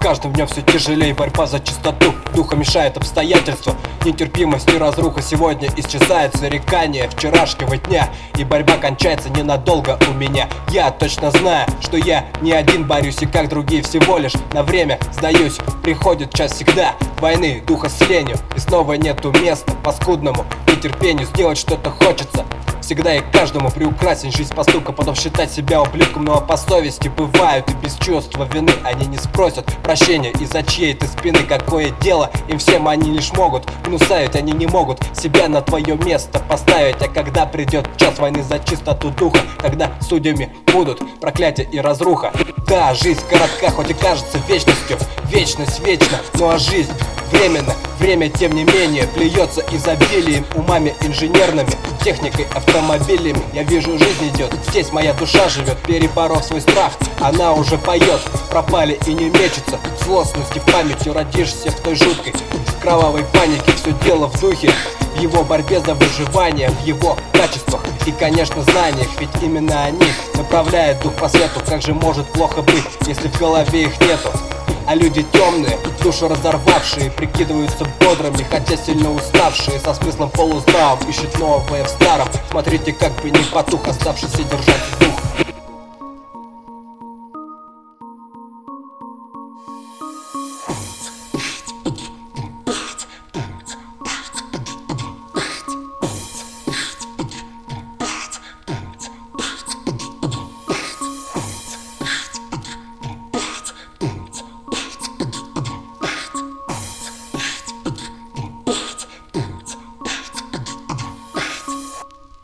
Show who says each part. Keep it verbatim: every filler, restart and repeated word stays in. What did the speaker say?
Speaker 1: каждым днем все тяжелее борьба за чистоту духа, мешает обстоятельства, нетерпимость и разруха. Сегодня исчезает зарекание вчерашнего дня, и борьба кончается ненадолго у меня. Я точно знаю, что я не один борюсь, и как другие всего лишь на время сдаюсь. Приходит час всегда войны духа с ленью, и снова нету места паскудному нетерпению. Сделать что-то хочется всегда и каждому, приукрасить жизнь поступка, потом считать себя ублюдком. Но по совести бывают и без чувства вины. Они не спросят прощения из-за чьей-то спины. Какое дело им всем, они лишь могут гнусавить, они не могут себя на твое место поставить. А когда придет час войны за чистоту духа, когда судьями будут проклятие и разруха. Да, жизнь коротка, хоть и кажется вечностью, вечность вечна, ну а жизнь временно. Время, тем не менее, плюется изобилием, умами инженерными, техникой, автомобилями. Я вижу, жизнь идет, здесь моя душа живет. Переборов свой страх, она уже поет. Пропали и не мечется злостности в памяти, родишься в той жуткой кровавой панике. Все дело в духе, в его борьбе за выживание, в его качествах и, конечно, знаниях. Ведь именно они направляют дух по свету. Как же может плохо быть, если в голове их нету? А люди темные, душу разорвавшие, прикидываются бодрыми, хотя сильно уставшие, со смыслом полуздравым, ищут новое в старом. Смотрите, как бы не потух оставшийся держать дух.